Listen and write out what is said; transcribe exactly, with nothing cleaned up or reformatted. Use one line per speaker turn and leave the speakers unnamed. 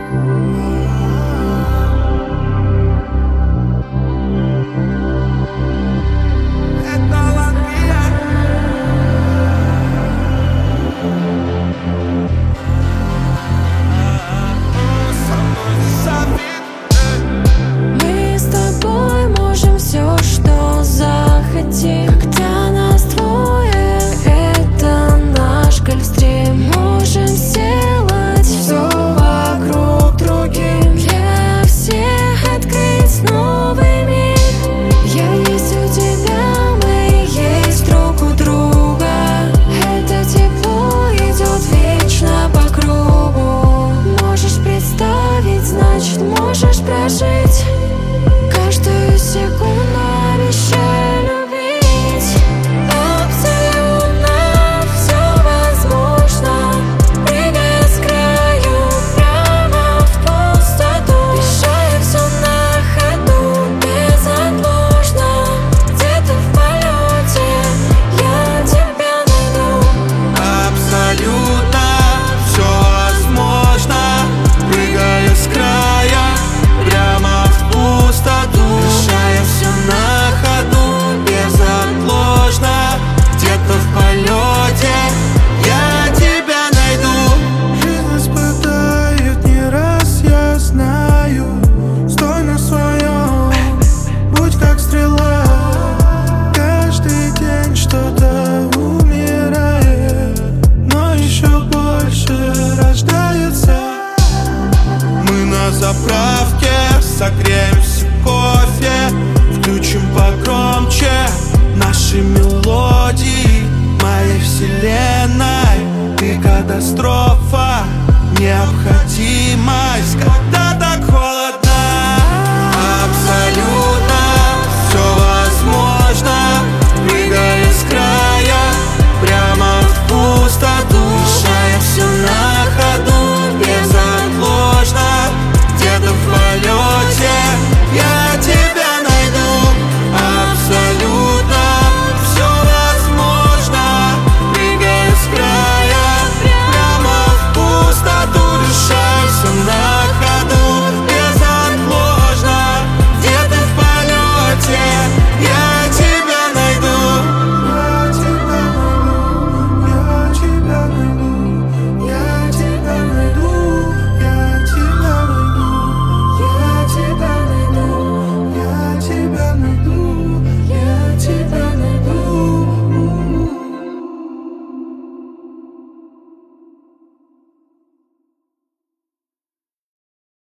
Когда нас двое, это наш гольфстрим. Можем сделать все вокруг другим. Для всех открыть новый мир. Я есть у тебя, мы есть друг у друга. Это тепло идет вечно по кругу. Можешь представить, значит можешь прожить каждую секунду, обещаю.
На заправке согреемся кофе, включим погромче наши мелодии. Моей вселенной ты катастрофа, необходимость.